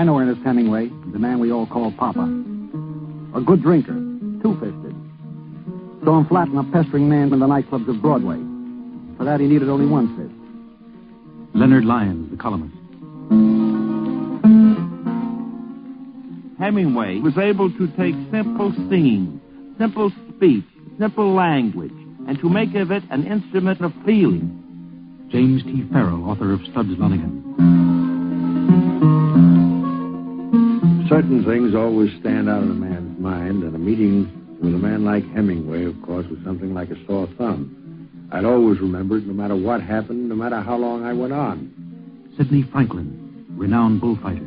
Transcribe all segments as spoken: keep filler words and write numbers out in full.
know Ernest Hemingway, the man we all call Papa. A good drinker, two-fisted. Saw him flatten a pestering man in the nightclubs of Broadway. For that, he needed only one fist. Leonard Lyons, the columnist. Hemingway was able to take simple scenes, simple speech, simple language, and to make of it an instrument of feeling. James T. Farrell, author of Studs Lonigan. Certain things always stand out in a man's mind, and a meeting with a man like Hemingway, of course, was something like a sore thumb. I'd always remember it no matter what happened, no matter how long I went on. Sidney Franklin, renowned bullfighter.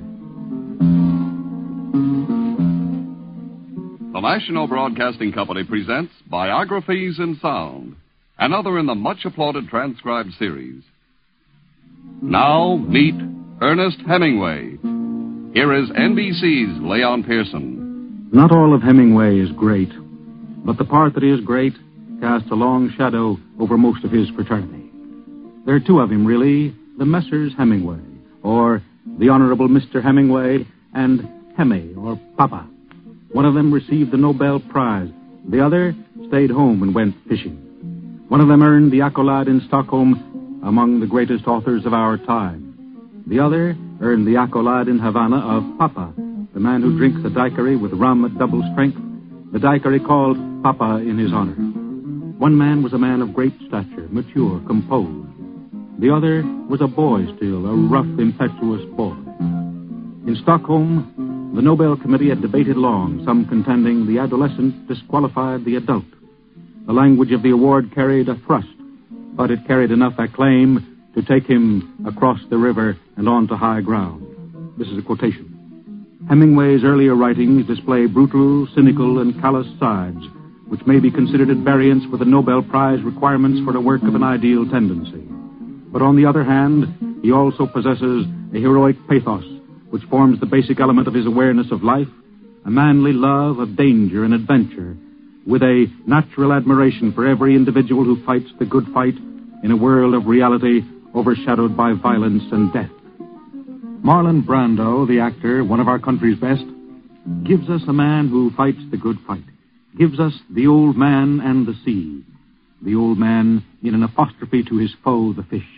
The National Broadcasting Company presents Biographies in Sound, another in the much-applauded transcribed series. Now, meet Ernest Hemingway. Here is N B C's Leon Pearson. Not all of Hemingway is great, but the part that is great casts a long shadow over most of his fraternity. There are two of him, really, the Messrs. Hemingway, or the Honorable Mister Hemingway, and Hemi, or Papa. One of them received the Nobel Prize. The other stayed home and went fishing. One of them earned the accolade in Stockholm among the greatest authors of our time. The other earned the accolade in Havana of Papa, the man who drinks a daiquiri with rum at double strength, the daiquiri called Papa in his honor. One man was a man of great stature, mature, composed. The other was a boy still, a rough, impetuous boy. In Stockholm, the Nobel Committee had debated long, some contending the adolescent disqualified the adult. The language of the award carried a thrust, but it carried enough acclaim to take him across the river and onto high ground. This is a quotation. Hemingway's earlier writings display brutal, cynical, and callous sides, which may be considered at variance with the Nobel Prize requirements for a work of an ideal tendency. But on the other hand, he also possesses a heroic pathos, which forms the basic element of his awareness of life, a manly love of danger and adventure, with a natural admiration for every individual who fights the good fight in a world of reality overshadowed by violence and death. Marlon Brando, the actor, one of our country's best, gives us a man who fights the good fight, gives us the old man and the sea, the old man in an apostrophe to his foe, the fish.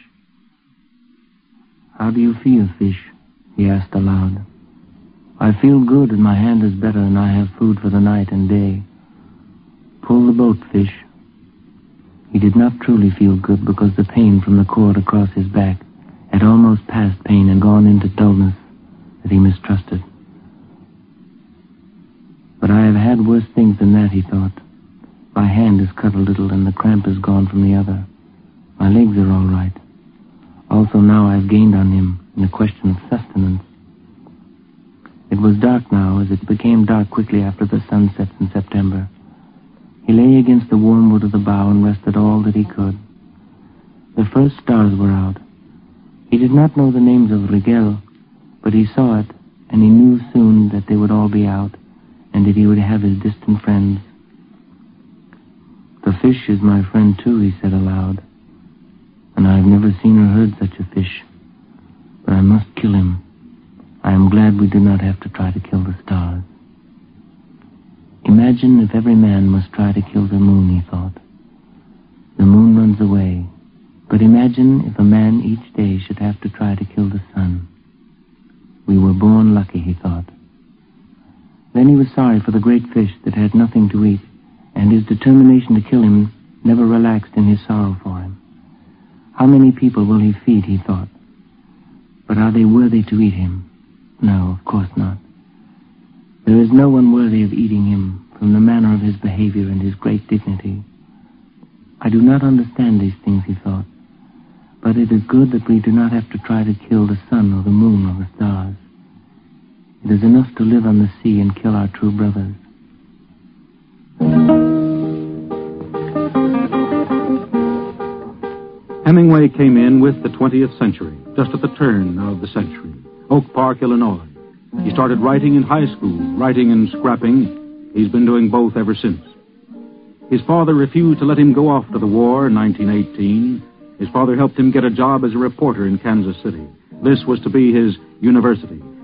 How do you feel, fish? He asked aloud. I feel good, and my hand is better, and I have food for the night and day. Pull the boat, fish. He did not truly feel good because the pain from the cord across his back had almost passed pain and gone into dullness that he mistrusted. But I have had worse things than that, he thought. My hand is cut a little, and the cramp is gone from the other. My legs are all right. Also now I have gained on him in the question of sustenance. It was dark now, as it became dark quickly after the sun sets in September. He lay against the warm wood of the bough and rested all that he could. The first stars were out. He did not know the names of Rigel, but he saw it, and he knew soon that they would all be out, and that he would have his distant friends. The fish is my friend, too, he said aloud, and I have never seen or heard such a fish. But I must kill him. I am glad we do not have to try to kill the stars. Imagine if every man must try to kill the moon, he thought. The moon runs away. But imagine if a man each day should have to try to kill the sun. We were born lucky, he thought. Then he was sorry for the great fish that had nothing to eat, and his determination to kill him never relaxed in his sorrow for him. How many people will he feed, he thought. But are they worthy to eat him? No, of course not. There is no one worthy of eating him from the manner of his behavior and his great dignity. I do not understand these things, he thought, but it is good that we do not have to try to kill the sun or the moon or the stars. It is enough to live on the sea and kill our true brothers. Hemingway came in with the twentieth century, just at the turn of the century, Oak Park, Illinois. He started writing in high school, writing and scrapping. He's been doing both ever since. His father refused to let him go off to the war in nineteen eighteen. His father helped him get a job as a reporter in Kansas City. This was to be his university.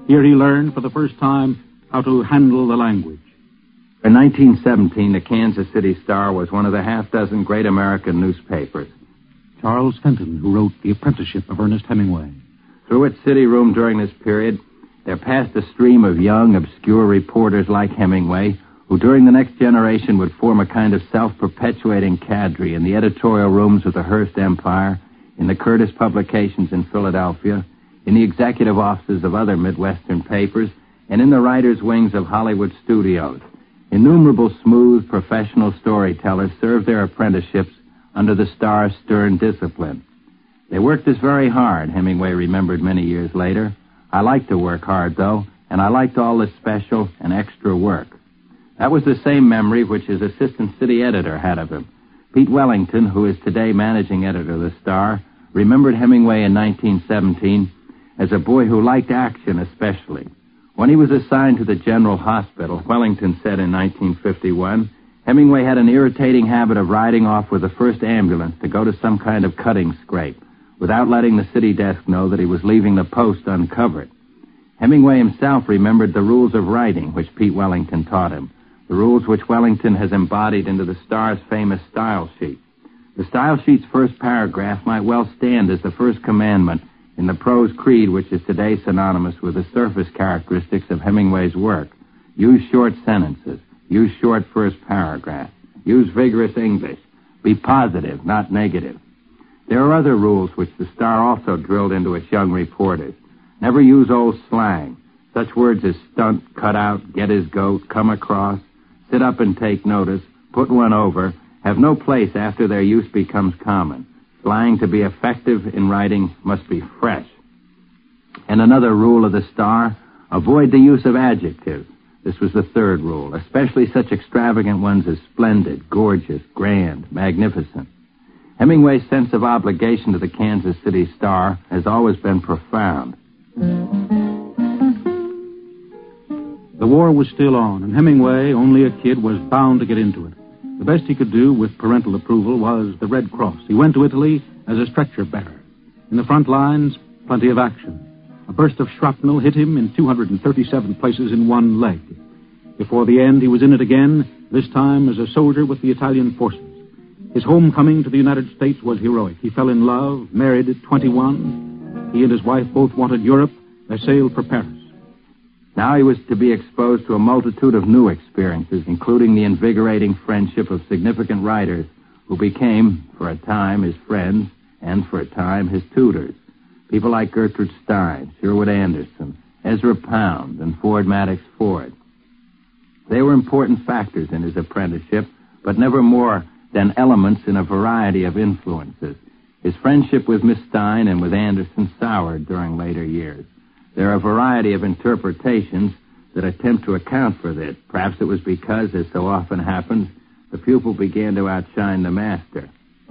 Here he learned for the first time how to handle the language. In nineteen seventeen, the Kansas City Star was one of the half-dozen great American newspapers. Charles Fenton, who wrote The Apprenticeship of Ernest Hemingway. Through its city room during this period, there passed a stream of young, obscure reporters like Hemingway, who during the next generation would form a kind of self-perpetuating cadre in the editorial rooms of the Hearst Empire, in the Curtis Publications in Philadelphia, in the executive offices of other Midwestern papers, and in the writers' wings of Hollywood studios. Innumerable smooth, professional storytellers served their apprenticeships under the Star's stern discipline. They worked us very hard, Hemingway remembered many years later. I liked to work hard, though, and I liked all the special and extra work. That was the same memory which his assistant city editor had of him. Pete Wellington, who is today managing editor of the Star, remembered Hemingway in nineteen seventeen as a boy who liked action especially. When he was assigned to the General Hospital, Wellington said in nineteen fifty-one, Hemingway had an irritating habit of riding off with the first ambulance to go to some kind of cutting scrape, without letting the city desk know that he was leaving the post uncovered. Hemingway himself remembered the rules of writing which Pete Wellington taught him, the rules which Wellington has embodied into the Star's famous style sheet. The style sheet's first paragraph might well stand as the first commandment in the prose creed which is today synonymous with the surface characteristics of Hemingway's work. Use short sentences. Use short first paragraphs. Use vigorous English. Be positive, not negative. There are other rules which the Star also drilled into its young reporters. Never use old slang. Such words as stunt, cut out, get his goat, come across, sit up and take notice, put one over, have no place after their use becomes common. Slang to be effective in writing must be fresh. And another rule of the Star, avoid the use of adjectives. This was the third rule, especially such extravagant ones as splendid, gorgeous, grand, magnificent. Hemingway's sense of obligation to the Kansas City Star has always been profound. The war was still on, and Hemingway, only a kid, was bound to get into it. The best he could do with parental approval was the Red Cross. He went to Italy as a stretcher bearer. In the front lines, plenty of action. A burst of shrapnel hit him in two hundred thirty-seven places in one leg. Before the end, he was in it again, this time as a soldier with the Italian forces. His homecoming to the United States was heroic. He fell in love, married at twenty-one. He and his wife both wanted Europe. They sailed for Paris. Now he was to be exposed to a multitude of new experiences, including the invigorating friendship of significant writers who became, for a time, his friends and, for a time, his tutors. People like Gertrude Stein, Sherwood Anderson, Ezra Pound, and Ford Madox Ford. They were important factors in his apprenticeship, but never more than elements in a variety of influences. His friendship with Miss Stein and with Anderson soured during later years. There are a variety of interpretations that attempt to account for this. Perhaps it was because, as so often happens, the pupil began to outshine the master.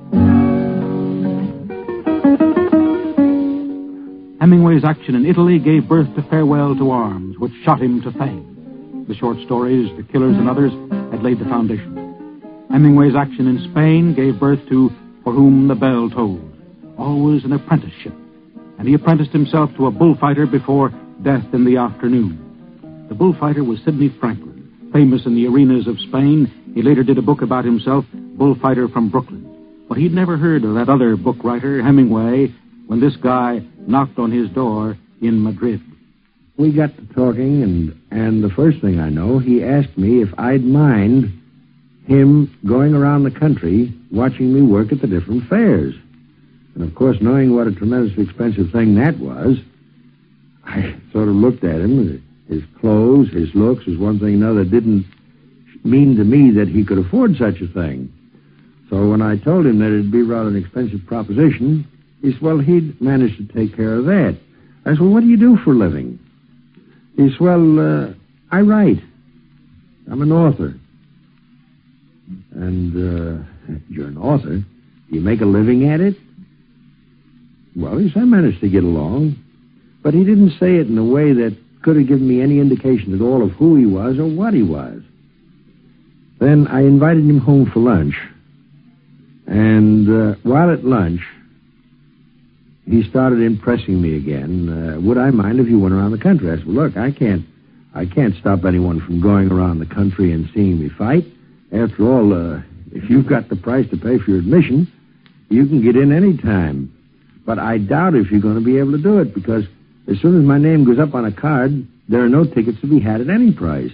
Hemingway's action in Italy gave birth to Farewell to Arms, which shot him to fame. The short stories, The Killers and others, had laid the foundation. Hemingway's action in Spain gave birth to For Whom the Bell Tolls, always an apprenticeship. And he apprenticed himself to a bullfighter before Death in the Afternoon. The bullfighter was Sidney Franklin, famous in the arenas of Spain. He later did a book about himself, Bullfighter from Brooklyn. But he'd never heard of that other book writer, Hemingway, when this guy knocked on his door in Madrid. We got to talking, and, and the first thing I know, he asked me if I'd mind him going around the country watching me work at the different fairs. And, of course, knowing what a tremendously expensive thing that was, I sort of looked at him. His clothes, his looks, as one thing or another, didn't mean to me that he could afford such a thing. So when I told him that it'd be rather an expensive proposition, he said, well, he'd manage to take care of that. I said, well, what do you do for a living? He said, well, uh, I write. I'm an author. And, uh, you're an author. Do you make a living at it? Well, he said, I managed to get along. But he didn't say it in a way that could have given me any indication at all of who he was or what he was. Then I invited him home for lunch. And uh, while at lunch, he started impressing me again. Uh, would I mind if you went around the country? I said, well, look, I can't, I can't stop anyone from going around the country and seeing me fight. After all, uh, if you've got the price to pay for your admission, you can get in any time. But I doubt if you're going to be able to do it, because as soon as my name goes up on a card, there are no tickets to be had at any price.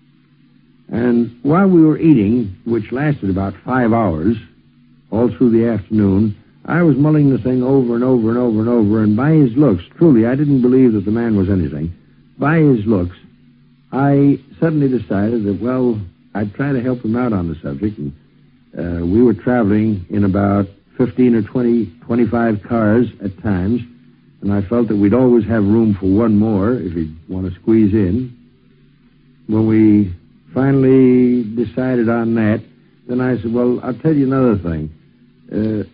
And while we were eating, which lasted about five hours, all through the afternoon, I was mulling the thing over and over and over and over, and by his looks, truly, I didn't believe that the man was anything. By his looks, I suddenly decided that, well, I'd try to help him out on the subject, and uh, we were traveling in about fifteen or twenty, twenty-five cars at times, and I felt that we'd always have room for one more if he'd want to squeeze in. When we finally decided on that, then I said, well, I'll tell you another thing. Uh,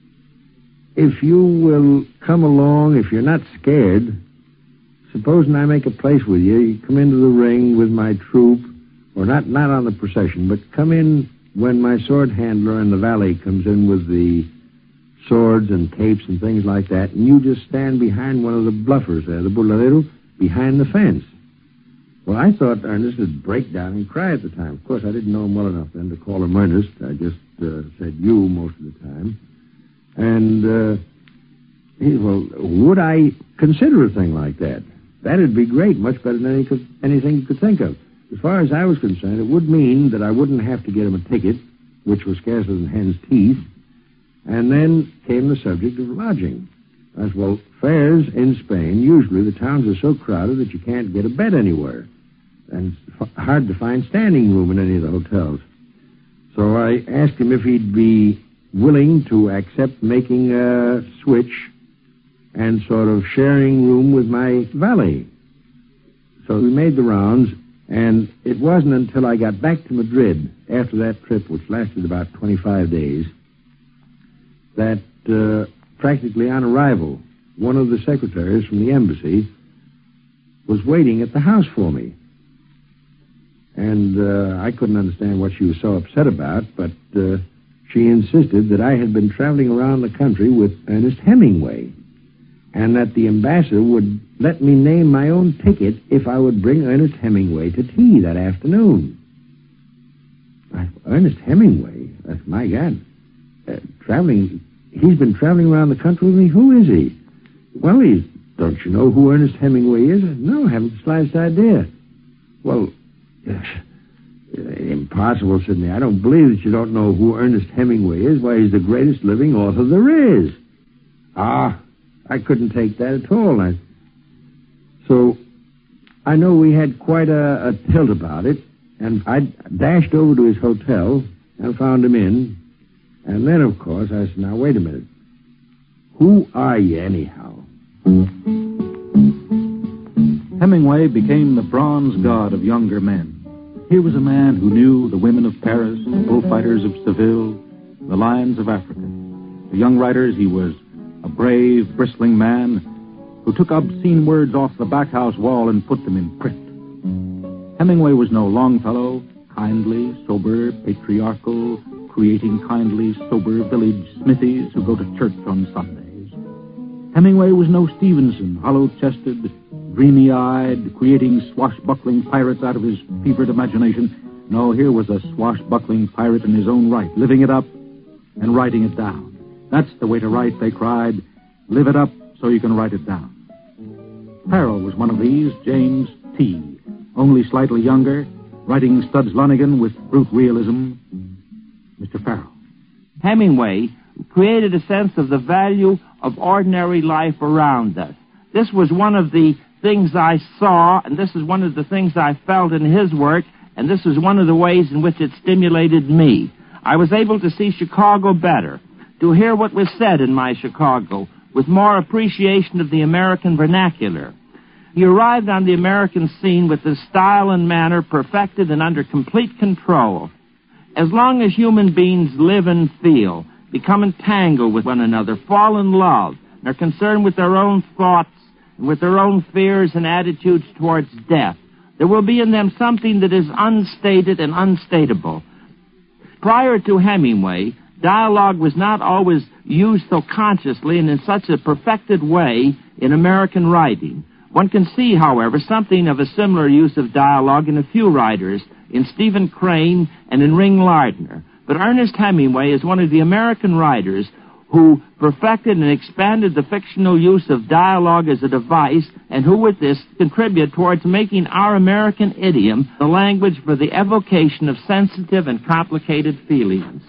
if you will come along, if you're not scared, supposing I make a place with you, you come into the ring with my troop, or not, not on the procession, but come in when my sword handler in the valley comes in with the swords and capes and things like that, and you just stand behind one of the bluffers there, the burladero, behind the fence. Well, I thought Ernest would break down and cry at the time. Of course, I didn't know him well enough then to call him Ernest. I just uh, said you most of the time. And, uh, he, well, would I consider a thing like that? That'd be great, much better than any could, anything you could think of. As far as I was concerned, it would mean that I wouldn't have to get him a ticket, which was scarcer than hen's teeth. And then came the subject of lodging. I said, well, fairs in Spain, usually the towns are so crowded that you can't get a bed anywhere. And it's f- hard to find standing room in any of the hotels. So I asked him if he'd be willing to accept making a switch and sort of sharing room with my valet. So we made the rounds, and it wasn't until I got back to Madrid after that trip, which lasted about twenty-five days, that uh, practically on arrival, one of the secretaries from the embassy was waiting at the house for me. And uh, I couldn't understand what she was so upset about, but uh, she insisted that I had been traveling around the country with Ernest Hemingway, and that the ambassador would let me name my own ticket if I would bring Ernest Hemingway to tea that afternoon. I, Ernest Hemingway? That's, my God. Uh, traveling, he's been traveling around the country with me? Who is he? Well, he's, don't you know who Ernest Hemingway is? No, I haven't the slightest idea. Well, uh, impossible, Sidney. I don't believe that you don't know who Ernest Hemingway is. Why, he's the greatest living author there is. Ah, I couldn't take that at all. I, so, I know we had quite a, a tilt about it, and I dashed over to his hotel and found him in. And then, of course, I said, now, wait a minute. Who are you, anyhow? Hemingway became the bronze god of younger men. Here was a man who knew the women of Paris, the bullfighters of Seville, the lions of Africa. The young writers, he was a brave, bristling man who took obscene words off the backhouse wall and put them in print. Hemingway was no Longfellow, kindly, sober, patriarchal, creating kindly, sober village smithies who go to church on Sundays. Hemingway was no Stevenson, hollow-chested, dreamy-eyed, creating swashbuckling pirates out of his fevered imagination. No, here was a swashbuckling pirate in his own right, living it up and writing it down. That's the way to write, they cried. Live it up so you can write it down. Farrell was one of these, James T., only slightly younger, writing Studs Lonigan with brute realism. Mister Farrell. Hemingway created a sense of the value of ordinary life around us. This was one of the things I saw, and this is one of the things I felt in his work, and this is one of the ways in which it stimulated me. I was able to see Chicago better, to hear what was said in my Chicago, with more appreciation of the American vernacular. He arrived on the American scene with his style and manner perfected and under complete control. As long as human beings live and feel, become entangled with one another, fall in love, and are concerned with their own thoughts and with their own fears and attitudes towards death, there will be in them something that is unstated and unstatable. Prior to Hemingway, dialogue was not always used so consciously and in such a perfected way in American writing. One can see, however, something of a similar use of dialogue in a few writers, in Stephen Crane and in Ring Lardner. But Ernest Hemingway is one of the American writers who perfected and expanded the fictional use of dialogue as a device, and who with this contribute towards making our American idiom the language for the evocation of sensitive and complicated feelings.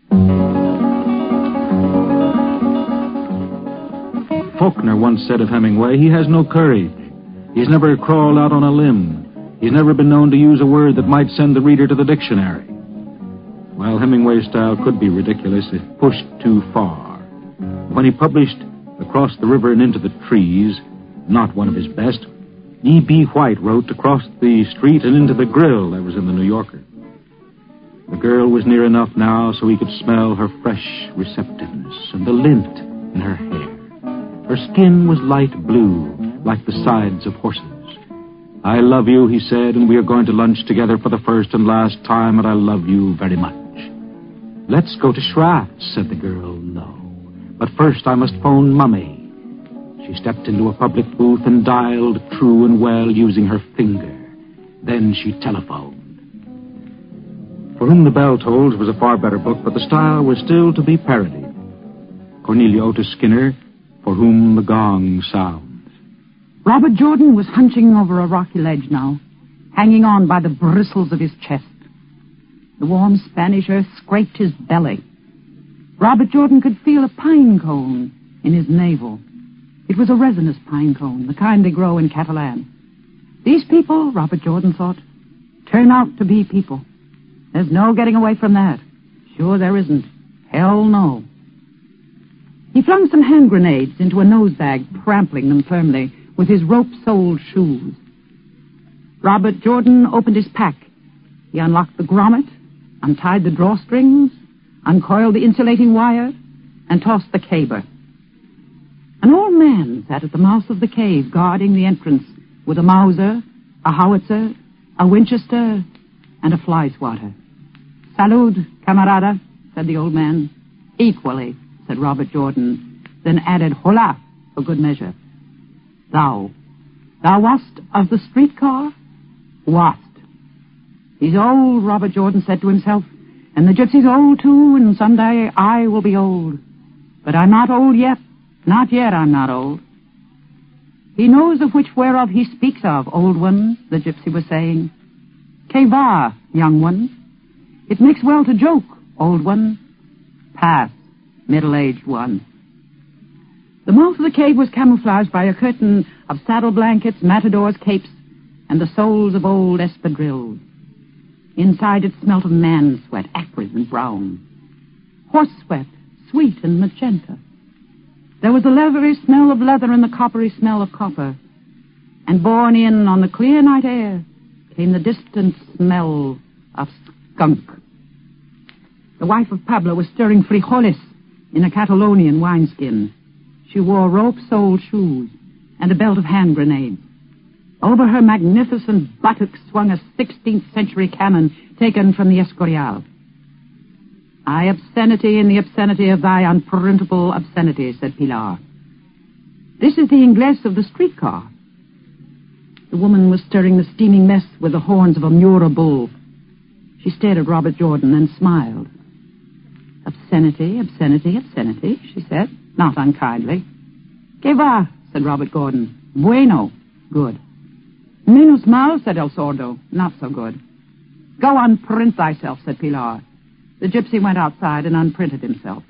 Faulkner once said of Hemingway, he has no courage. He's never crawled out on a limb. He's never been known to use a word that might send the reader to the dictionary. While Hemingway's style could be ridiculous, it pushed too far. When he published Across the River and Into the Trees, not one of his best, E B. White wrote Across the Street and Into the Grill that was in the New Yorker. The girl was near enough now so he could smell her fresh receptiveness and the lint in her hair. Her skin was light blue, like the sides of horses. I love you, he said, and we are going to lunch together for the first and last time, and I love you very much. Let's go to Schratt's, said the girl. No. But first I must phone Mummy. She stepped into a public booth and dialed true and well using her finger. Then she telephoned. For Whom the Bell Tolls was a far better book, but the style was still to be parodied. Cornelia Otis Skinner, For Whom the Gong Sounds. Robert Jordan was hunching over a rocky ledge now, hanging on by the bristles of his chest. The warm Spanish earth scraped his belly. Robert Jordan could feel a pine cone in his navel. It was a resinous pine cone, the kind they grow in Catalan. These people, Robert Jordan thought, turn out to be people. There's no getting away from that. Sure there isn't. Hell no. He flung some hand grenades into a nosebag, trampling them firmly with his rope-soled shoes. Robert Jordan opened his pack. He unlocked the grommet, untied the drawstrings, uncoiled the insulating wire, and tossed the caber. An old man sat at the mouth of the cave, guarding the entrance with a Mauser, a howitzer, a Winchester, and a fly swatter. Salud, camarada, said the old man. Equally, said Robert Jordan, then added, hola, for good measure. Thou, thou wast of the streetcar? Wast. He's old, Robert Jordan said to himself, and the gypsy's old too, and someday I will be old. But I'm not old yet. Not yet I'm not old. He knows of which whereof he speaks of, old one, the gypsy was saying. Que va, young one? It makes well to joke, old one. Pass, middle-aged one. The mouth of the cave was camouflaged by a curtain of saddle blankets, matadors' capes, and the soles of old espadrilles. Inside it smelt of man sweat, acrid and brown. Horse sweat, sweet and magenta. There was the leathery smell of leather and the coppery smell of copper. And borne in on the clear night air came the distant smell of skunk. The wife of Pablo was stirring frijoles in a Catalonian wineskin. She wore rope-soled shoes and a belt of hand grenades. Over her magnificent buttocks swung a sixteenth century cannon taken from the Escorial. I obscenity in the obscenity of thy unprintable obscenity, said Pilar. This is the Inglés of the streetcar. The woman was stirring the steaming mess with the horns of a Mura bull. She stared at Robert Jordan and smiled. Obscenity, obscenity, obscenity, she said, not unkindly. Que va, said Robert Gordon. Bueno, good. Menos mal, said El Sordo, not so good. Go unprint thyself, said Pilar. The gypsy went outside and unprinted himself.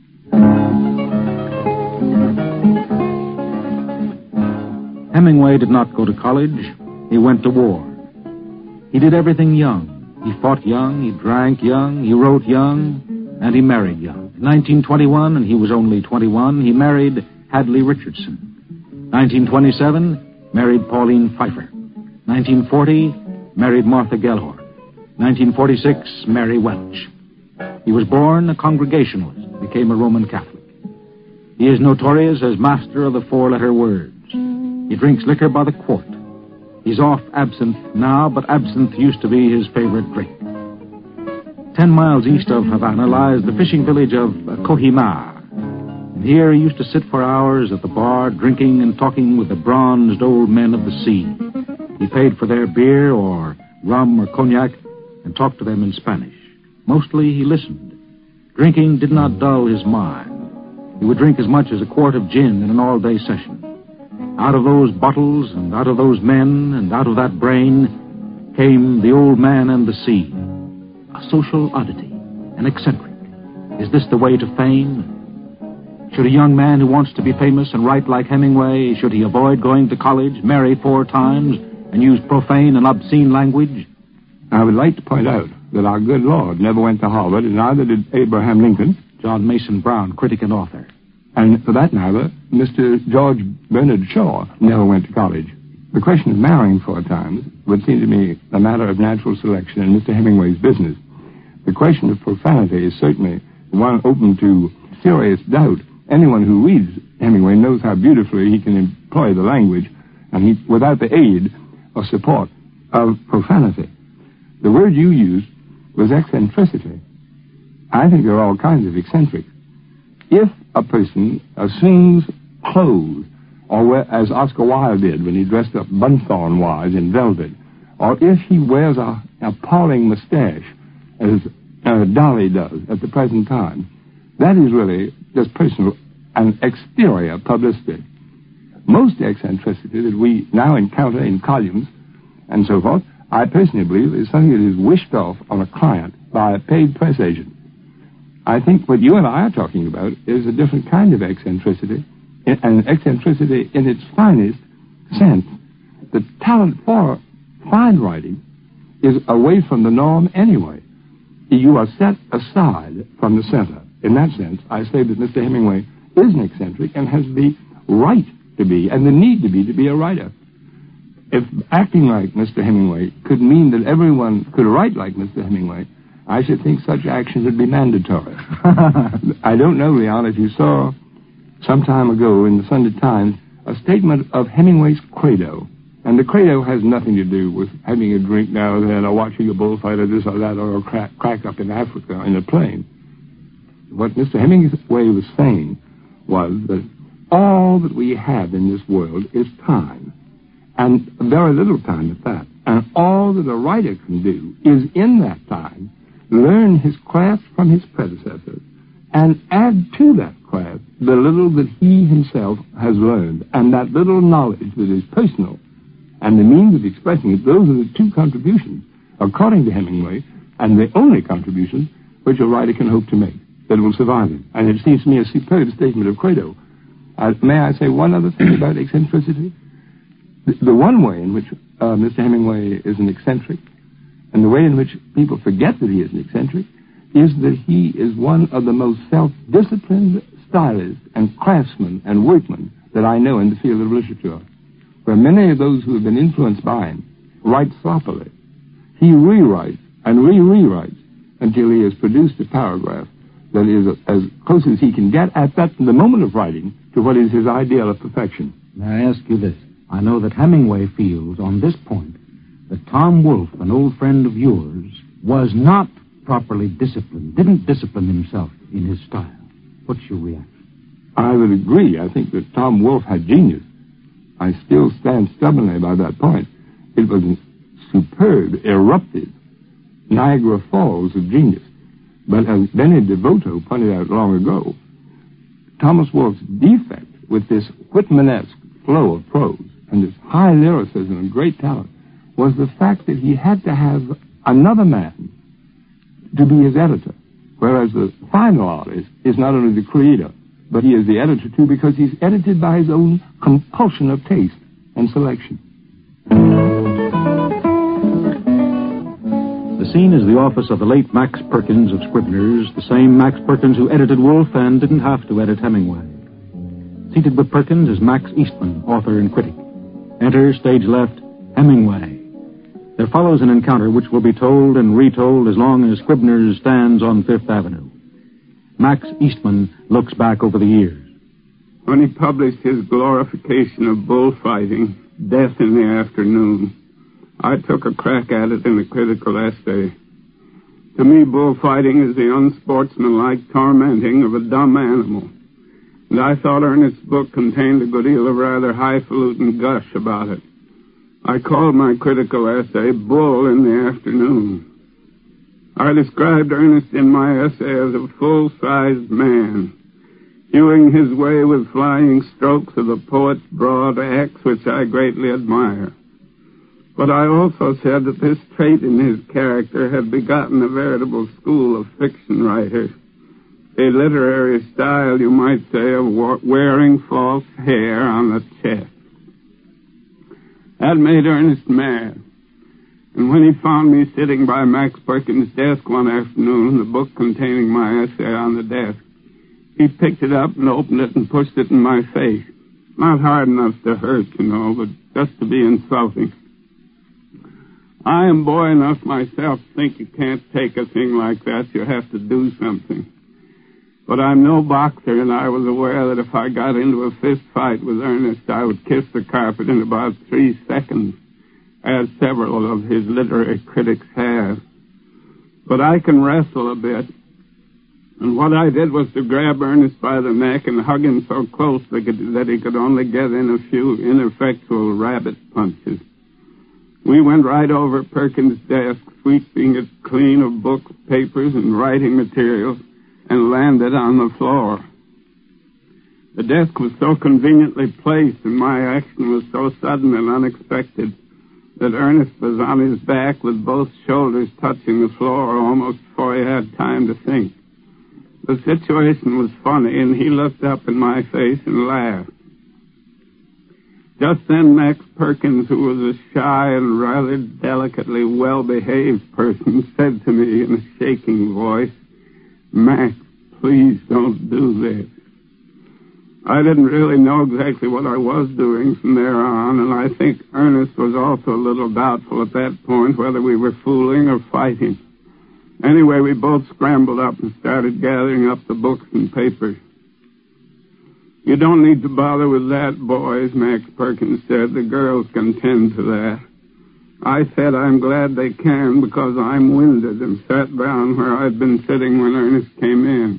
Hemingway did not go to college. He went to war. He did everything young. He fought young, he drank young, he wrote young, and he married young. In nineteen twenty-one, and he was only twenty-one, he married Hadley Richardson. nineteen twenty-seven, married Pauline Pfeiffer. nineteen forty, married Martha Gellhorn. nineteen forty-six, Mary Welch. He was born a Congregationalist, became a Roman Catholic. He is notorious as master of the four-letter words. He drinks liquor by the quart. He's off absinthe now, but absinthe used to be his favorite drink. Ten miles east of Havana lies the fishing village of Kohima. And here he used to sit for hours at the bar, drinking and talking with the bronzed old men of the sea. He paid for their beer or rum or cognac and talked to them in Spanish. Mostly he listened. Drinking did not dull his mind. He would drink as much as a quart of gin in an all-day session. Out of those bottles and out of those men and out of that brain came the old man and the sea. A social oddity, an eccentric. Is this the way to fame? Should a young man who wants to be famous and write like Hemingway, should he avoid going to college, marry four times, and use profane and obscene language? I would like to point out that our good Lord never went to Harvard, and neither did Abraham Lincoln. John Mason Brown, critic and author. And for that matter, Mister George Bernard Shaw never went to college. The question of marrying four times would seem to me a matter of natural selection in Mister Hemingway's business. The question of profanity is certainly one open to serious doubt. Anyone who reads Hemingway knows how beautifully he can employ the language, and he, without the aid or support of profanity. The word you used was eccentricity. I think there are all kinds of eccentrics. If a person assumes clothes, or wear, as Oscar Wilde did when he dressed up Bunthorne-wise in velvet, or if he wears a appalling mustache, as uh, Dolly does at the present time, that is really just personal and exterior publicity. Most eccentricity that we now encounter in columns and so forth, I personally believe is something that is wished off on a client by a paid press agent. I think what you and I are talking about is a different kind of eccentricity, an eccentricity in its finest sense. The talent for fine writing is away from the norm anyway. You are set aside from the center. In that sense, I say that Mister Hemingway is an eccentric and has the right to be, and the need to be, to be a writer. If acting like Mister Hemingway could mean that everyone could write like Mister Hemingway, I should think such action would be mandatory. I don't know, Leon, if you saw some time ago in the Sunday Times a statement of Hemingway's credo. And the credo has nothing to do with having a drink now and then, or watching a bullfight, or this or that, or a crack, crack up in Africa in a plane. What Mister Hemingway was saying was that all that we have in this world is time, and very little time at that. And all that a writer can do is, in that time, learn his craft from his predecessors and add to that craft the little that he himself has learned, and that little knowledge that is personal and the means of expressing it. Those are the two contributions, according to Hemingway, and the only contributions which a writer can hope to make that will survive him. And it seems to me a superb statement of credo. Uh, may I say one other thing about eccentricity? The, the one way in which uh, Mister Hemingway is an eccentric, and the way in which people forget that he is an eccentric, is that he is one of the most self-disciplined stylists and craftsmen and workmen that I know in the field of literature. Where many of those who have been influenced by him write sloppily, he rewrites and re-rewrites until he has produced a paragraph that is as close as he can get at that the moment of writing to what is his ideal of perfection. May I ask you this? I know that Hemingway feels on this point that Tom Wolfe, an old friend of yours, was not properly disciplined, didn't discipline himself in his style. What's your reaction? I would agree. I think that Tom Wolfe had genius. I still stand stubbornly by that point. It was a superb, eruptive Niagara Falls of genius. But as Benny DeVoto pointed out long ago, Thomas Wolfe's defect with this Whitmanesque flow of prose and this high lyricism and great talent was the fact that he had to have another man to be his editor, whereas the final artist is not only the creator, but he is the editor, too, because he's edited by his own compulsion of taste and selection. The scene is the office of the late Max Perkins of Scribner's, the same Max Perkins who edited Wolfe and didn't have to edit Hemingway. Seated with Perkins is Max Eastman, author and critic. Enter, stage left, Hemingway. There follows an encounter which will be told and retold as long as Scribner's stands on Fifth Avenue. Max Eastman looks back over the years. When he published his glorification of bullfighting, Death in the Afternoon, I took a crack at it in a critical essay. To me, bullfighting is the unsportsmanlike tormenting of a dumb animal. And I thought Ernest's book contained a good deal of rather highfalutin gush about it. I called my critical essay Bull in the Afternoon. I described Ernest in my essay as a full-sized man, hewing his way with flying strokes of the poet's broad axe, which I greatly admire. But I also said that this trait in his character had begotten a veritable school of fiction writers, a literary style, you might say, of wearing false hair on the chest. That made Ernest mad. And when he found me sitting by Max Perkins' desk one afternoon, the book containing my essay on the desk, he picked it up and opened it and pushed it in my face. Not hard enough to hurt, you know, but just to be insulting. I am boy enough myself to think you can't take a thing like that. You have to do something. But I'm no boxer, and I was aware that if I got into a fist fight with Ernest, I would kiss the carpet in about three seconds, as several of his literary critics have. But I can wrestle a bit. And what I did was to grab Ernest by the neck and hug him so close that he could only get in a few ineffectual rabbit punches. We went right over Perkins' desk, sweeping it clean of books, papers, and writing materials, and landed on the floor. The desk was so conveniently placed, and my action was so sudden and unexpected, that Ernest was on his back with both shoulders touching the floor almost before he had time to think. The situation was funny, and he looked up in my face and laughed. Just then, Max Perkins, who was a shy and rather delicately well-behaved person, said to me in a shaking voice, "Max, please don't do this." I didn't really know exactly what I was doing from there on, and I think Ernest was also a little doubtful at that point whether we were fooling or fighting. Anyway, we both scrambled up and started gathering up the books and papers. "You don't need to bother with that, boys," Max Perkins said. "The girls can tend to that." I said I'm glad they can because I'm winded, and sat down where I'd been sitting when Ernest came in.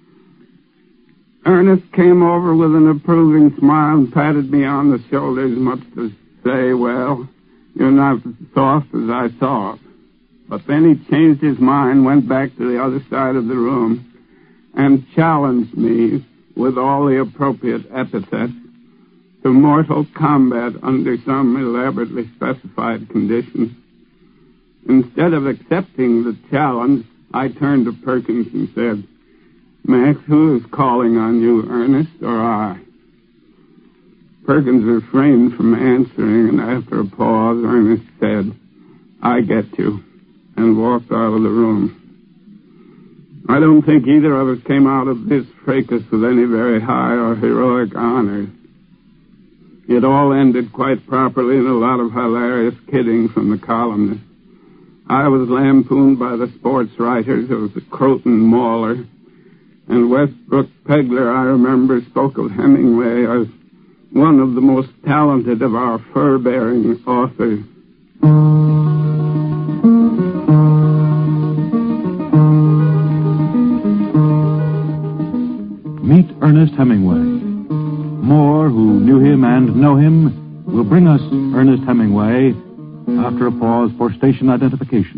Ernest came over with an approving smile and patted me on the shoulder as much to say, "Well, you're not as soft as I thought." But then he changed his mind, went back to the other side of the room, and challenged me with all the appropriate epithets to mortal combat under some elaborately specified conditions. Instead of accepting the challenge, I turned to Perkins and said, "Max, who is calling on you, Ernest or I?" Perkins refrained from answering, and after a pause, Ernest said, "I get you," and walked out of the room. I don't think either of us came out of this fracas with any very high or heroic honors. It all ended quite properly in a lot of hilarious kidding from the columnists. I was lampooned by the sports writers as the Croton Mauler, and Westbrook Pegler, I remember, spoke of Hemingway as one of the most talented of our fur-bearing authors. Meet Ernest Hemingway. More who knew him and know him will bring us Ernest Hemingway after a pause for station identification.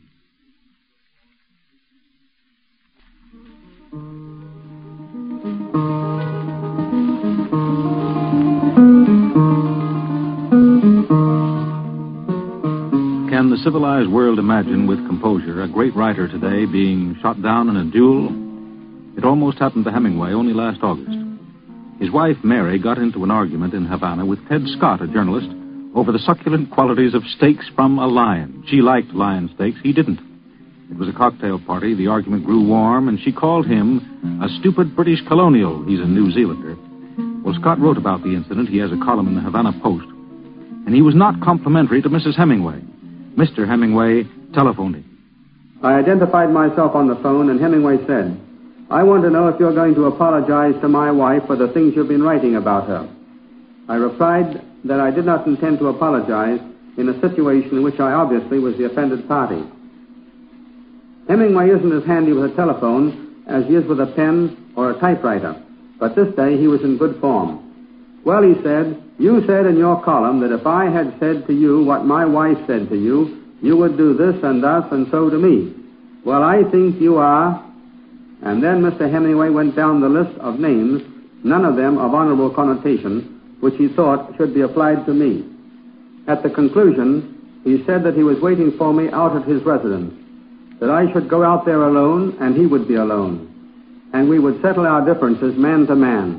Can the civilized world imagine with composure a great writer today being shot down in a duel? It almost happened to Hemingway only last August. His wife, Mary, got into an argument in Havana with Ted Scott, a journalist, over the succulent qualities of steaks from a lion. She liked lion steaks. He didn't. It was a cocktail party. The argument grew warm, and she called him a stupid British colonial. He's a New Zealander. Well, Scott wrote about the incident. He has a column in the Havana Post. And he was not complimentary to Missus Hemingway. Mister Hemingway telephoned him. I identified myself on the phone, and Hemingway said, "I want to know if you're going to apologize to my wife for the things you've been writing about her." I replied that I did not intend to apologize in a situation in which I obviously was the offended party. Hemingway isn't as handy with a telephone as he is with a pen or a typewriter, but this day he was in good form. Well, he said, you said in your column that if I had said to you what my wife said to you, you would do this and thus and so to me. Well, I think you are. And then Mister Hemingway went down the list of names, none of them of honorable connotation, which he thought should be applied to me. At the conclusion, he said that he was waiting for me out at his residence, that I should go out there alone and he would be alone, and we would settle our differences man to man.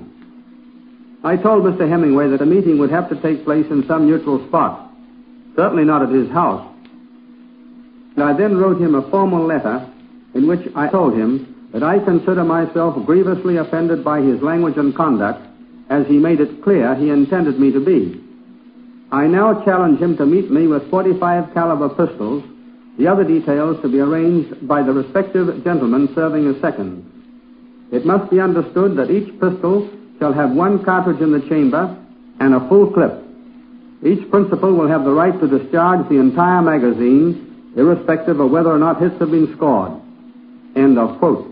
I told Mister Hemingway that a meeting would have to take place in some neutral spot, certainly not at his house. And I then wrote him a formal letter in which I told him that I consider myself grievously offended by his language and conduct, as he made it clear he intended me to be. I now challenge him to meet me with forty-five caliber pistols, the other details to be arranged by the respective gentlemen serving as seconds. It must be understood that each pistol shall have one cartridge in the chamber and a full clip. Each principal will have the right to discharge the entire magazine, irrespective of whether or not hits have been scored. End of quote.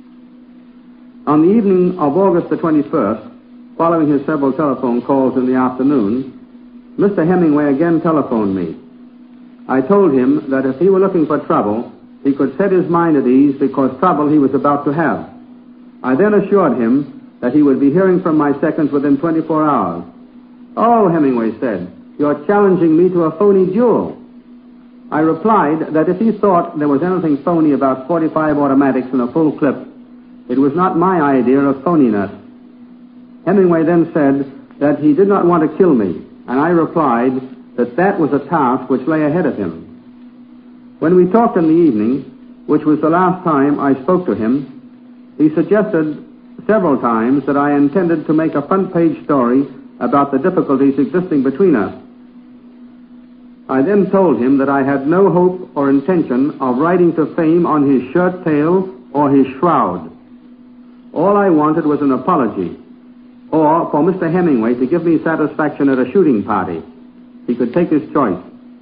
On the evening of August the twenty-first, following his several telephone calls in the afternoon, Mister Hemingway again telephoned me. I told him that if he were looking for trouble, he could set his mind at ease because trouble he was about to have. I then assured him that he would be hearing from my seconds within twenty-four hours. Oh, Hemingway said, you're challenging me to a phony duel. I replied that if he thought there was anything phony about forty-five automatics and a full clip, it was not my idea of phoniness. Hemingway then said that he did not want to kill me, and I replied that that was a task which lay ahead of him. When we talked in the evening, which was the last time I spoke to him, he suggested several times that I intended to make a front-page story about the difficulties existing between us. I then told him that I had no hope or intention of riding to fame on his shirt tail or his shroud. All I wanted was an apology, or for Mister Hemingway to give me satisfaction at a shooting party. He could take his choice.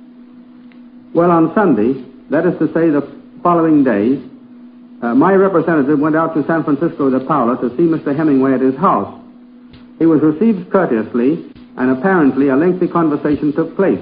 Well, on Sunday, that is to say the following day, uh, my representative went out to San Francisco de Paula to see Mister Hemingway at his house. He was received courteously, and apparently a lengthy conversation took place.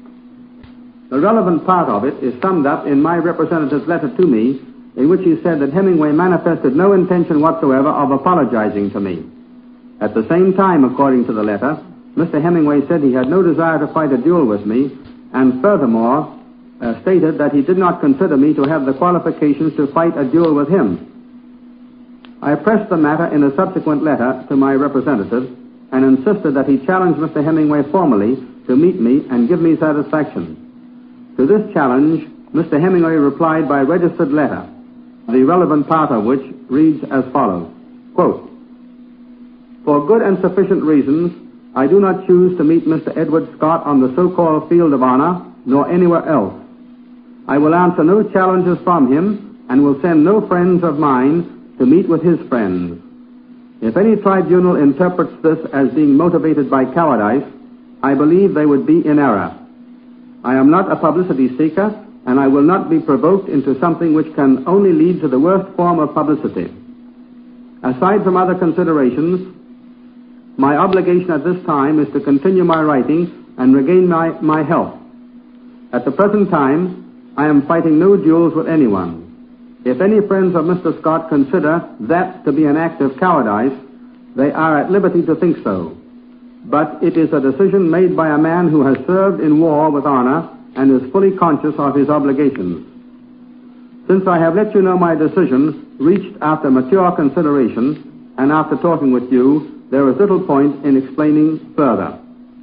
The relevant part of it is summed up in my representative's letter to me, in which he said that Hemingway manifested no intention whatsoever of apologizing to me. At the same time, according to the letter, Mister Hemingway said he had no desire to fight a duel with me, and furthermore uh, stated that he did not consider me to have the qualifications to fight a duel with him. I pressed the matter in a subsequent letter to my representative and insisted that he challenge Mister Hemingway formally to meet me and give me satisfaction. To this challenge, Mister Hemingway replied by registered letter, the relevant part of which reads as follows, quote, for good and sufficient reasons, I do not choose to meet Mister Edward Scott on the so-called field of honor, nor anywhere else. I will answer no challenges from him, and will send no friends of mine to meet with his friends. If any tribunal interprets this as being motivated by cowardice, I believe they would be in error. I am not a publicity seeker, and I will not be provoked into something which can only lead to the worst form of publicity. Aside from other considerations, my obligation at this time is to continue my writing and regain my, my health. At the present time, I am fighting no duels with anyone. If any friends of Mister Scott consider that to be an act of cowardice, they are at liberty to think so. But it is a decision made by a man who has served in war with honor and is fully conscious of his obligations. Since I have let you know my decision, reached after mature consideration, and after talking with you, there is little point in explaining further.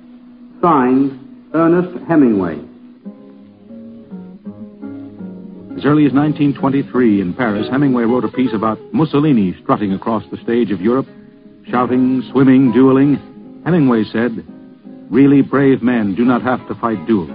Signed, Ernest Hemingway. As early as nineteen twenty-three in Paris, Hemingway wrote a piece about Mussolini strutting across the stage of Europe, shouting, swimming, dueling. Hemingway said, really brave men do not have to fight duels.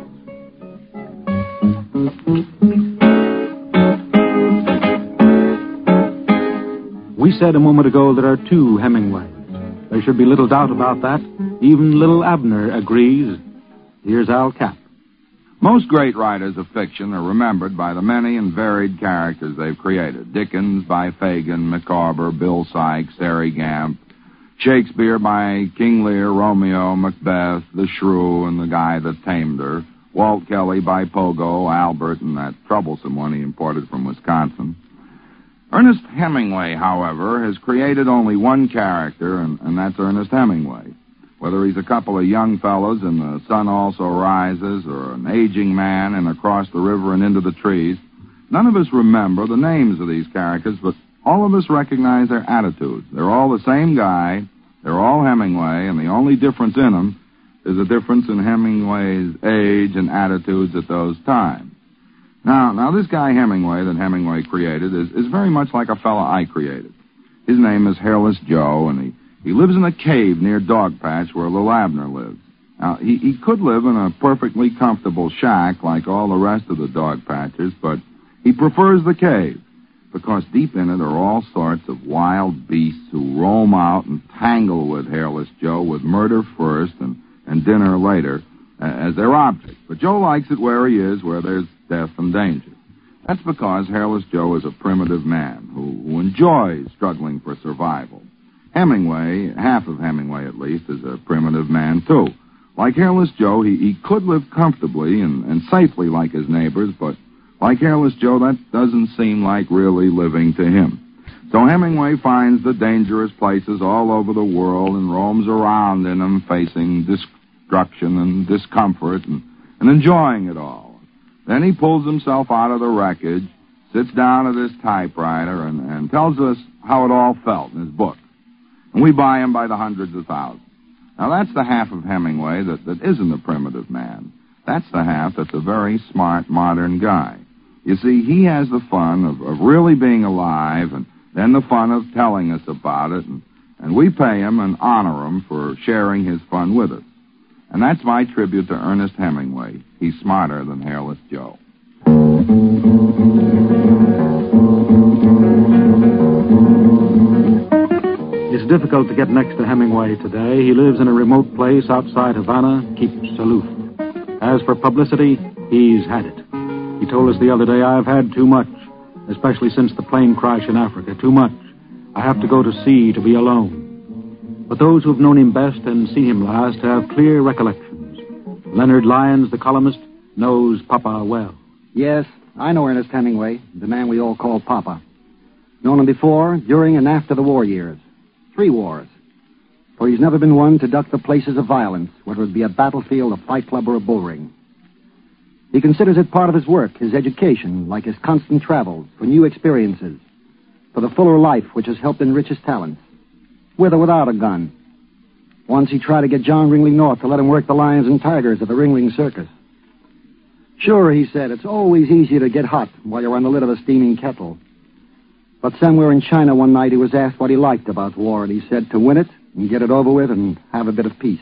We said a moment ago there are two Hemingways. There should be little doubt about that. Even little Abner agrees. Here's Al Capp. Most great writers of fiction are remembered by the many and varied characters they've created. Dickens by Fagin, Micawber, Bill Sykes, Harry Gamp. Shakespeare by King Lear, Romeo, Macbeth, the Shrew, and the guy that tamed her. Walt Kelly by Pogo, Albert, and that troublesome one he imported from Wisconsin. Ernest Hemingway, however, has created only one character, and, and that's Ernest Hemingway. Whether he's a couple of young fellows in The Sun Also Rises or an aging man in Across the River and Into the Trees, none of us remember the names of these characters, but all of us recognize their attitudes. They're all the same guy, they're all Hemingway, and the only difference in them is a difference in Hemingway's age and attitudes at those times. Now, now this guy Hemingway that Hemingway created is, is very much like a fella I created. His name is Hairless Joe, and he, he lives in a cave near Dogpatch where Lil Abner lives. Now, he, he could live in a perfectly comfortable shack like all the rest of the Dogpatchers, but he prefers the cave because deep in it are all sorts of wild beasts who roam out and tangle with Hairless Joe with murder first and, and dinner later uh, as their object. But Joe likes it where he is, where there's death and danger. That's because Hairless Joe is a primitive man who, who enjoys struggling for survival. Hemingway, half of Hemingway at least, is a primitive man too. Like Hairless Joe, he, he could live comfortably and, and safely like his neighbors, but like Hairless Joe, that doesn't seem like really living to him. So Hemingway finds the dangerous places all over the world and roams around in them, facing destruction and discomfort and, and enjoying it all. Then he pulls himself out of the wreckage, sits down at his typewriter, and, and tells us how it all felt in his book. And we buy him by the hundreds of thousands. Now, that's the half of Hemingway that, that isn't a primitive man. That's the half that's a very smart, modern guy. You see, he has the fun of, of really being alive and then the fun of telling us about it, and, and we pay him and honor him for sharing his fun with us. And that's my tribute to Ernest Hemingway. He's smarter than Hairless Joe. It's difficult to get next to Hemingway today. He lives in a remote place outside Havana, keeps aloof. As for publicity, he's had it. He told us the other day, I've had too much, especially since the plane crash in Africa. Too much. I have to go to sea to be alone. But those who've known him best and seen him last have clear recollections. Leonard Lyons, the columnist, knows Papa well. Yes, I know Ernest Hemingway, the man we all call Papa. Known him before, during, and after the war years. Three wars. For he's never been one to duck the places of violence, whether it be a battlefield, a fight club, or a bull ring. He considers it part of his work, his education, like his constant travels, for new experiences, for the fuller life which has helped enrich his talents, with or without a gun. Once he tried to get John Ringling North to let him work the lions and tigers at the Ringling Circus. Sure, he said, it's always easier to get hot while you're on the lid of a steaming kettle. But somewhere in China one night he was asked what he liked about war, and he said to win it and get it over with and have a bit of peace.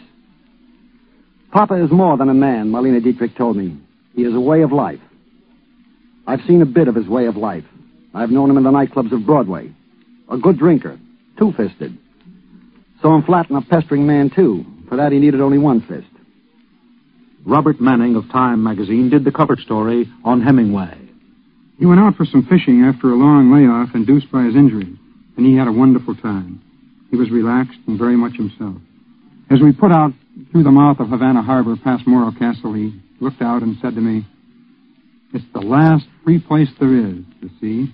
Papa is more than a man, Marlene Dietrich told me. He is a way of life. I've seen a bit of his way of life. I've known him in the nightclubs of Broadway. A good drinker, two-fisted. Saw him flatten a pestering man, too. For that, he needed only one fist. Robert Manning of Time magazine did the cover story on Hemingway. He went out for some fishing after a long layoff induced by his injury, and he had a wonderful time. He was relaxed and very much himself. As we put out through the mouth of Havana Harbor past Morro Castle, he looked out and said to me, "It's the last free place there is, the sea."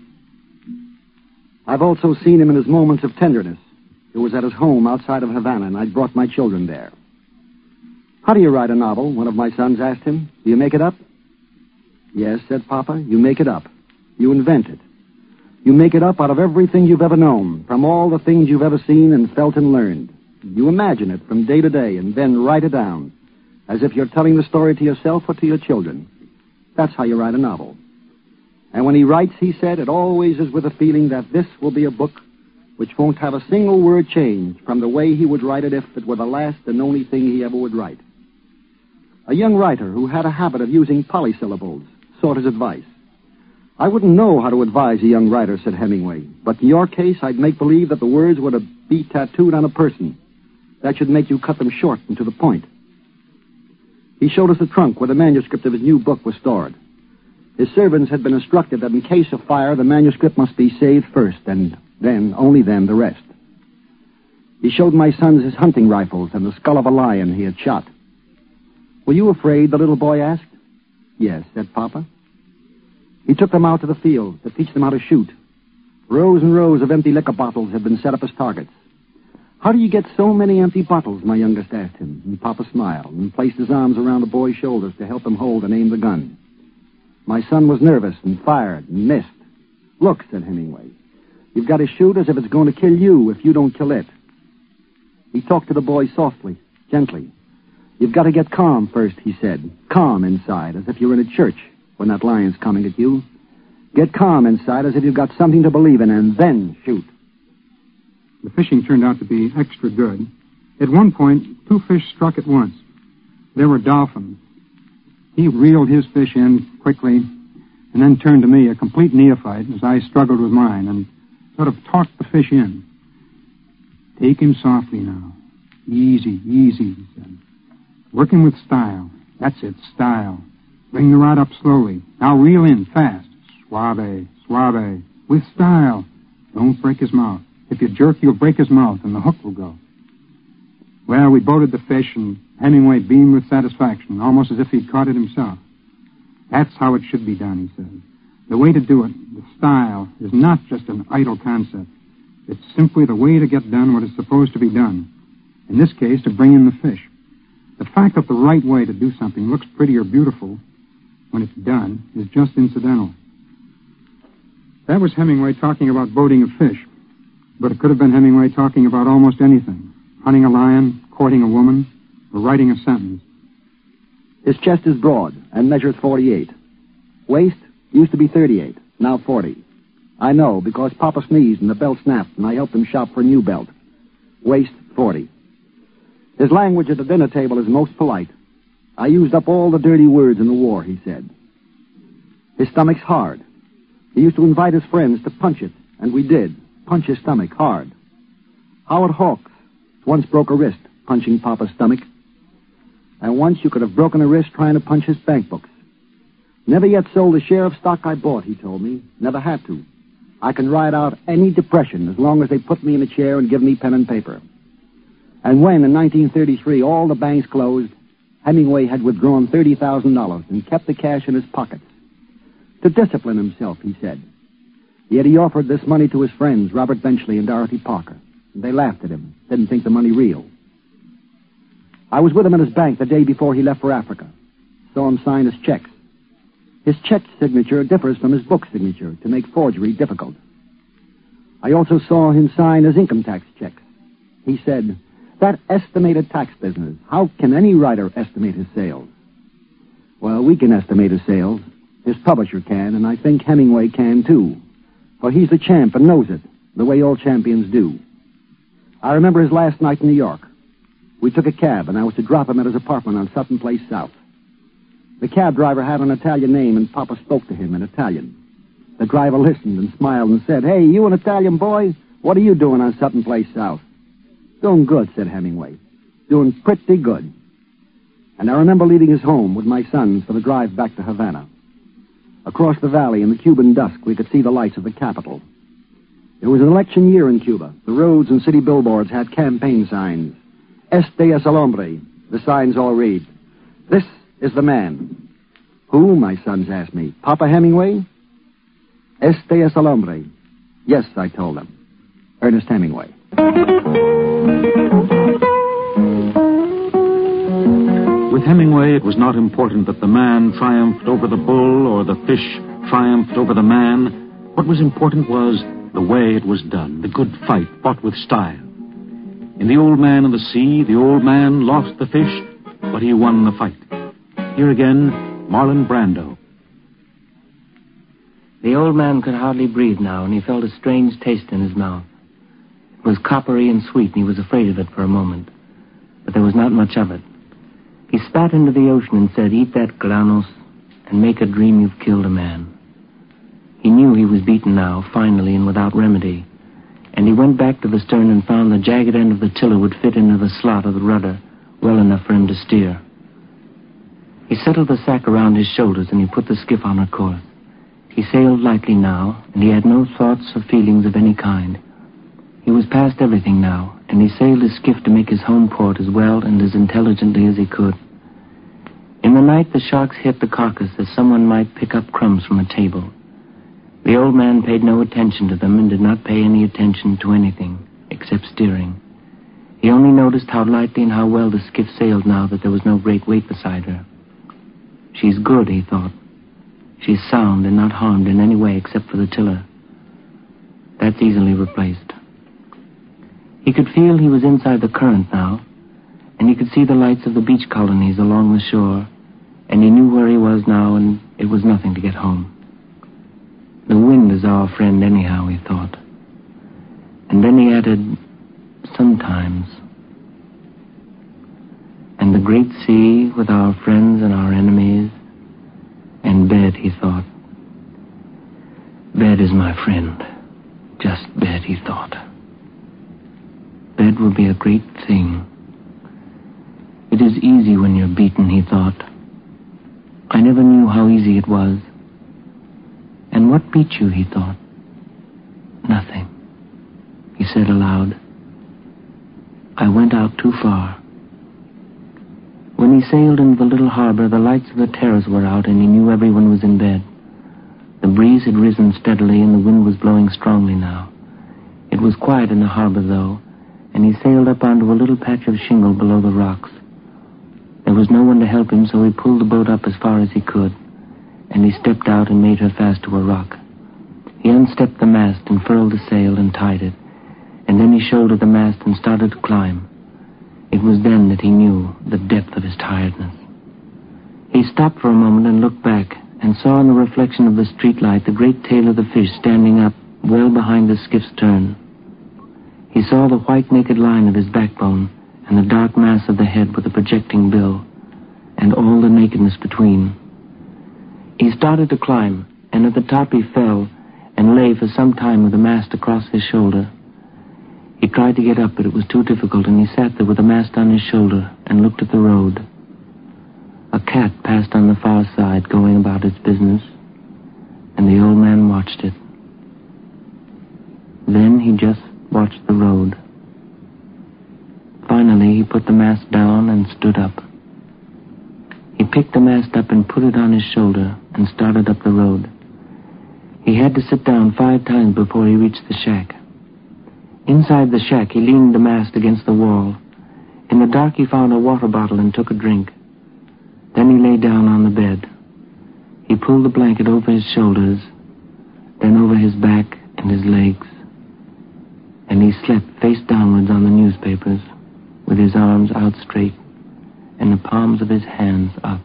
I've also seen him in his moments of tenderness. It was at his home outside of Havana, and I'd brought my children there. "How do you write a novel?" one of my sons asked him. "Do you make it up?" "Yes," said Papa, "you make it up. You invent it. You make it up out of everything you've ever known, from all the things you've ever seen and felt and learned. You imagine it from day to day and then write it down, as if you're telling the story to yourself or to your children. That's how you write a novel. And when he writes," he said, "it always is with a feeling that this will be a book which won't have a single word change from the way he would write it if it were the last and only thing he ever would write." A young writer who had a habit of using polysyllables sought his advice. "I wouldn't know how to advise a young writer," said Hemingway, "but in your case, I'd make believe that the words were to be tattooed on a person. That should make you cut them short and to the point." He showed us the trunk where the manuscript of his new book was stored. His servants had been instructed that in case of fire, the manuscript must be saved first, and then, only then, the rest. He showed my sons his hunting rifles and the skull of a lion he had shot. Were you afraid, the little boy asked. Yes, said Papa. He took them out to the field to teach them how to shoot. Rows and rows of empty liquor bottles had been set up as targets. How do you get so many empty bottles, my youngest asked him, and Papa smiled and placed his arms around the boy's shoulders to help him hold and aim the gun. My son was nervous and fired and missed. Look, said Hemingway, you've got to shoot as if it's going to kill you if you don't kill it. He talked to the boy softly, gently. You've got to get calm first, he said. Calm inside, as if you're in a church when that lion's coming at you. Get calm inside, as if you've got something to believe in, and then shoot. The fishing turned out to be extra good. At one point, two fish struck at once. They were dolphins. He reeled his fish in quickly and then turned to me, a complete neophyte, as I struggled with mine and sort of talked the fish in. Take him softly now. Easy, easy, he said. Working with style. That's it, style. Bring the rod up slowly. Now reel in fast. Suave, suave. With style. Don't break his mouth. If you jerk, you'll break his mouth and the hook will go. Well, we boated the fish and Hemingway beamed with satisfaction, almost as if he'd caught it himself. That's how it should be done, he said. The way to do it, the style, is not just an idle concept. It's simply the way to get done what is supposed to be done. In this case, to bring in the fish. The fact that the right way to do something looks pretty or beautiful when it's done is just incidental. That was Hemingway talking about boating a fish. But it could have been Hemingway talking about almost anything. Hunting a lion, courting a woman, or writing a sentence. His chest is broad and measures forty-eight. Waist used to be thirty-eight, now forty. I know, because Papa sneezed and the belt snapped, and I helped him shop for a new belt. Waist forty. His language at the dinner table is most polite. I used up all the dirty words in the war, he said. His stomach's hard. He used to invite his friends to punch it, and we did. Punch his stomach hard. Howard Hawks once broke a wrist punching Papa's stomach. And once you could have broken a wrist trying to punch his bank books. Never yet sold a share of stock I bought, he told me. Never had to. I can ride out any depression as long as they put me in a chair and give me pen and paper. And when, in nineteen thirty-three, all the banks closed, Hemingway had withdrawn thirty thousand dollars and kept the cash in his pockets. To discipline himself, he said. Yet he offered this money to his friends, Robert Benchley and Dorothy Parker. They laughed at him, didn't think the money real. I was with him at his bank the day before he left for Africa. Saw him sign his checks. His check signature differs from his book signature to make forgery difficult. I also saw him sign his income tax checks. He said, that estimated tax business, how can any writer estimate his sales? Well, we can estimate his sales. His publisher can, and I think Hemingway can, too. For he's the champ and knows it, the way all champions do. I remember his last night in New York. We took a cab, and I was to drop him at his apartment on Sutton Place South. The cab driver had an Italian name, and Papa spoke to him in Italian. The driver listened and smiled and said, hey, you an Italian boy? What are you doing on Sutton Place South? Doing good, said Hemingway. Doing pretty good. And I remember leaving his home with my sons for the drive back to Havana. Across the valley in the Cuban dusk, we could see the lights of the capital. It was an election year in Cuba. The roads and city billboards had campaign signs. Este es el hombre. The signs all read, this is the man. Who, my sons asked me. Papa Hemingway? Este es el hombre. Yes, I told them. Ernest Hemingway. With Hemingway, it was not important that the man triumphed over the bull or the fish triumphed over the man. What was important was the way it was done, the good fight fought with style. In The Old Man and the Sea, the old man lost the fish, but he won the fight. Here again, Marlon Brando. The old man could hardly breathe now, and he felt a strange taste in his mouth. It was coppery and sweet, and he was afraid of it for a moment. But there was not much of it. He spat into the ocean and said, eat that granos and make a dream you've killed a man. He knew he was beaten now, finally and without remedy. And he went back to the stern and found the jagged end of the tiller would fit into the slot of the rudder well enough for him to steer. He settled the sack around his shoulders, and he put the skiff on her course. He sailed lightly now, and he had no thoughts or feelings of any kind. He was past everything now, and he sailed his skiff to make his home port as well and as intelligently as he could. In the night, the sharks hit the carcass as someone might pick up crumbs from a table. The old man paid no attention to them and did not pay any attention to anything except steering. He only noticed how lightly and how well the skiff sailed now that there was no great weight beside her. She's good, he thought. She's sound and not harmed in any way except for the tiller. That's easily replaced. He could feel he was inside the current now, and he could see the lights of the beach colonies along the shore, and he knew where he was now, and it was nothing to get home. The wind is our friend anyhow, he thought. And then he added, sometimes. And the great sea with our friends and our enemies, and bed, he thought. Bed is my friend. Just bed, he thought. Bed will be a great thing. It is easy when you're beaten, he thought. I never knew how easy it was. And what beat you, he thought? Nothing, he said aloud. I went out too far. When he sailed into the little harbor, the lights of the terrace were out, and he knew everyone was in bed. The breeze had risen steadily, and the wind was blowing strongly now. It was quiet in the harbor, though, and he sailed up onto a little patch of shingle below the rocks. There was no one to help him, so he pulled the boat up as far as he could, and he stepped out and made her fast to a rock. He unstepped the mast and furled the sail and tied it, and then he shouldered the mast and started to climb. It was then that he knew the depth of his tiredness. He stopped for a moment and looked back, and saw in the reflection of the streetlight the great tail of the fish standing up well behind the skiff's stern. He saw the white naked line of his backbone, and the dark mass of the head with the projecting bill, and all the nakedness between. He started to climb, and at the top he fell, and lay for some time with the mast across his shoulder. He tried to get up, but it was too difficult, and he sat there with the mast on his shoulder and looked at the road. A cat passed on the far side, going about its business, and the old man watched it. Then he just watched the road. Finally, he put the mast down and stood up. He picked the mast up and put it on his shoulder and started up the road. He had to sit down five times before he reached the shack. Inside the shack, he leaned the mast against the wall. In the dark, he found a water bottle and took a drink. Then he lay down on the bed. He pulled the blanket over his shoulders, then over his back and his legs, and he slept face downwards on the newspapers, with his arms out straight and the palms of his hands up.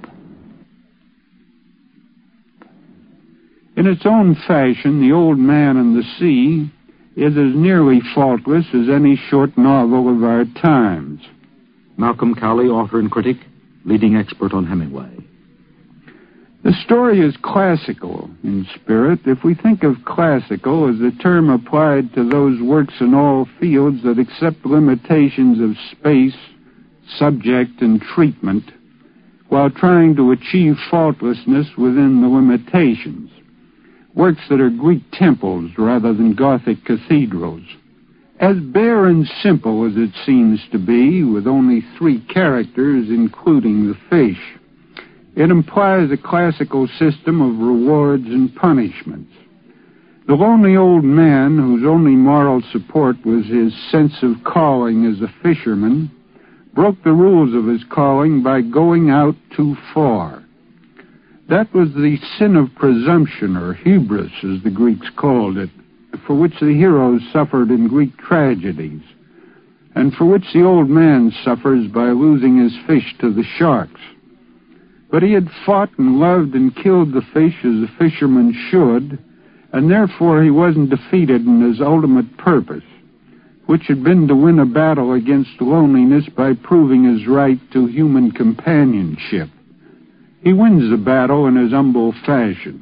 In its own fashion, The Old Man and the Sea is as nearly faultless as any short novel of our times. Malcolm Cowley, author and critic, leading expert on Hemingway. The story is classical in spirit, if we think of classical as a term applied to those works in all fields that accept limitations of space, subject, and treatment, while trying to achieve faultlessness within the limitations. Works that are Greek temples rather than Gothic cathedrals. As bare and simple as it seems to be, with only three characters, including the fish, it implies a classical system of rewards and punishments. The lonely old man, whose only moral support was his sense of calling as a fisherman, broke the rules of his calling by going out too far. That was the sin of presumption, or hubris, as the Greeks called it, for which the heroes suffered in Greek tragedies, and for which the old man suffers by losing his fish to the sharks. But he had fought and loved and killed the fish as a fisherman should, and therefore he wasn't defeated in his ultimate purpose, which had been to win a battle against loneliness by proving his right to human companionship. He wins the battle in his humble fashion.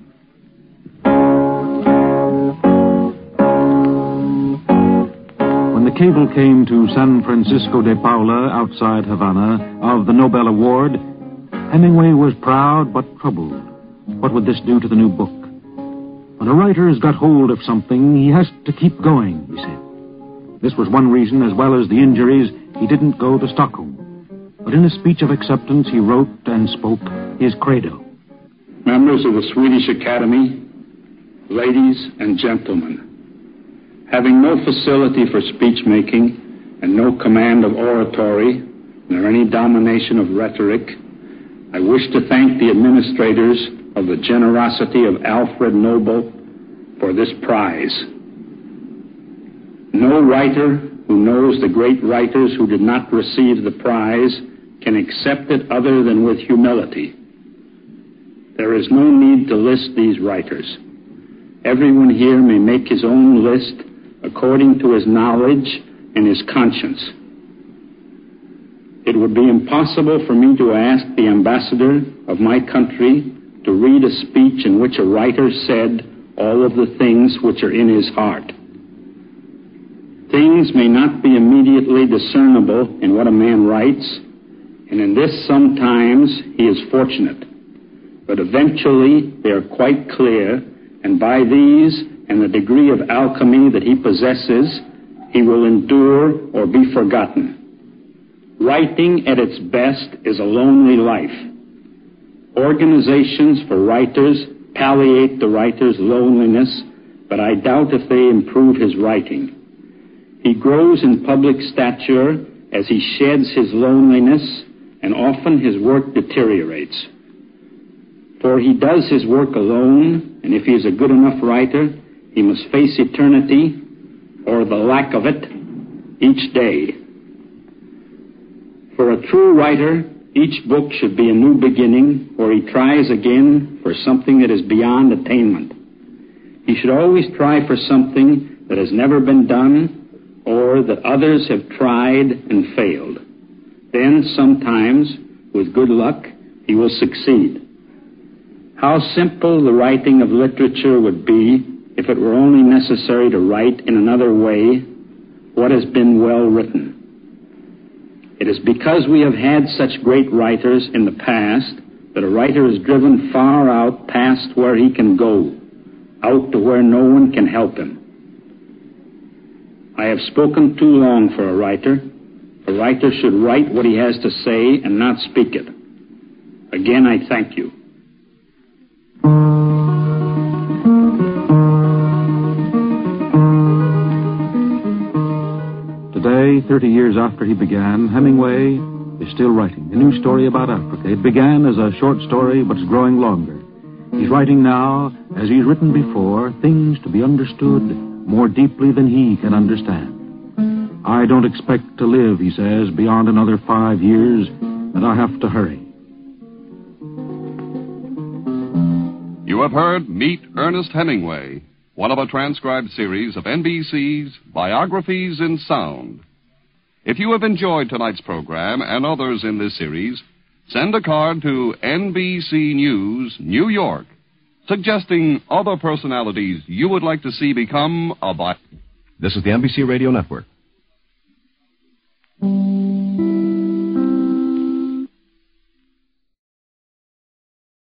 When the cable came to San Francisco de Paula, outside Havana, of the Nobel Award, Hemingway was proud but troubled. What would this do to the new book? When a writer has got hold of something, he has to keep going, he said. This was one reason, as well as the injuries, he didn't go to Stockholm. But in a speech of acceptance, he wrote and spoke his credo. Members of the Swedish Academy, ladies and gentlemen, having no facility for speech-making and no command of oratory, nor any domination of rhetoric, I wish to thank the administrators of the generosity of Alfred Nobel for this prize. No writer who knows the great writers who did not receive the prize can accept it other than with humility. There is no need to list these writers. Everyone here may make his own list according to his knowledge and his conscience. It would be impossible for me to ask the ambassador of my country to read a speech in which a writer said all of the things which are in his heart. Things may not be immediately discernible in what a man writes, and in this sometimes he is fortunate. But eventually they are quite clear, and by these and the degree of alchemy that he possesses, he will endure or be forgotten. Writing at its best is a lonely life. Organizations for writers palliate the writer's loneliness, but I doubt if they improve his writing. He grows in public stature as he sheds his loneliness, and often his work deteriorates. For he does his work alone, and if he is a good enough writer, he must face eternity, or the lack of it, each day. For a true writer, each book should be a new beginning, where he tries again for something that is beyond attainment. He should always try for something that has never been done, or that others have tried and failed. Then, sometimes, with good luck, he will succeed. How simple the writing of literature would be if it were only necessary to write in another way what has been well written. It is because we have had such great writers in the past that a writer is driven far out past where he can go, out to where no one can help him. I have spoken too long for a writer. A writer should write what he has to say and not speak it. Again, I thank you. Today, thirty years after he began, Hemingway is still writing a new story about Africa. It began as a short story, but it's growing longer. He's writing now, as he's written before, things to be understood more deeply than he can understand. I don't expect to live, he says, beyond another five years, and I have to hurry. You have heard Meet Ernest Hemingway, one of a transcribed series of N B C's Biographies in Sound. If you have enjoyed tonight's program and others in this series, send a card to N B C News, New York, suggesting other personalities you would like to see become a bi- This is the N B C Radio Network.